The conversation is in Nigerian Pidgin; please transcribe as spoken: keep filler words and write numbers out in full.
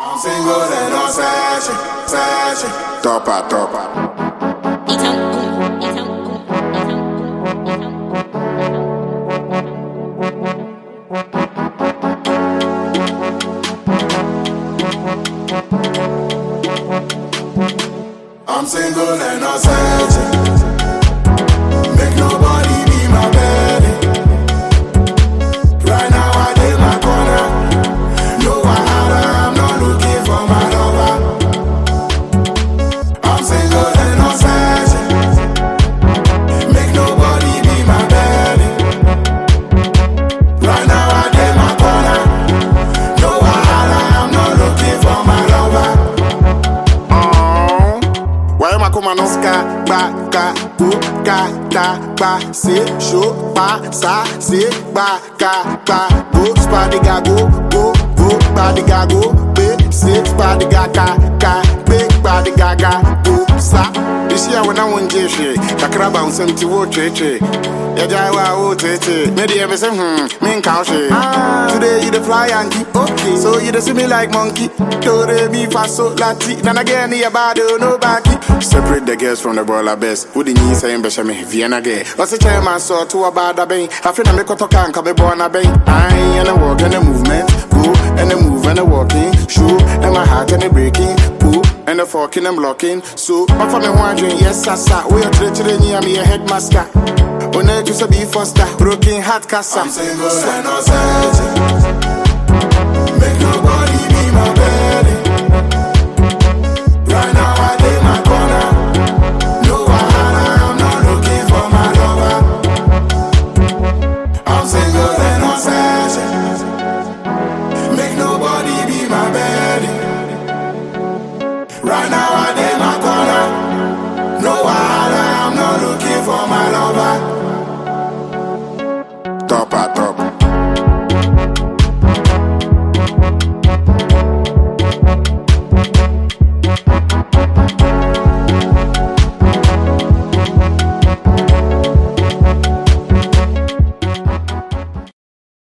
I'm single and I'm searching, searching. Topa, topa. I'm single and I'm searching. Make nobody be my baby. Right now I did my corner. No wahala, I'm not looking for my lover. I'm single and I'm searching. Make nobody be my baby. Right now I did my corner. No wahala, I'm not looking for my lover. Why am I coming on ska, ba, ka, go, ka, ta, ba, se, show, ba, sa, se, ba, ka, ba, go, spadiga, go, go, go, spadiga, go, be, se, spadiga, ka, ka, be, spadiga, ga, go, sa. This year when I want to say, kakra bounce empty water, yeah, jaiwa, oh, tete. Maybe I'm saying, hmm, me couch. Today you the fly and keep okay. So you the see me like monkey. Do re mi fa so lati. Then again, near body, no backy. Separate the girls from the baller best. Who the knees saying, Beshame, Vienna gay. What's the chairman saw to a bad bay? I feel I make a talk and come born a bay. I ain't a walk and a movement. Go and a move and a walking. Shoe and my heart and a breaking. Poo and a forking and blocking. So, my family wondering, yes, I saw. We are treated near me a headmaster. On edge to be foster. Broken heart cassa. I'm single and I'm searching.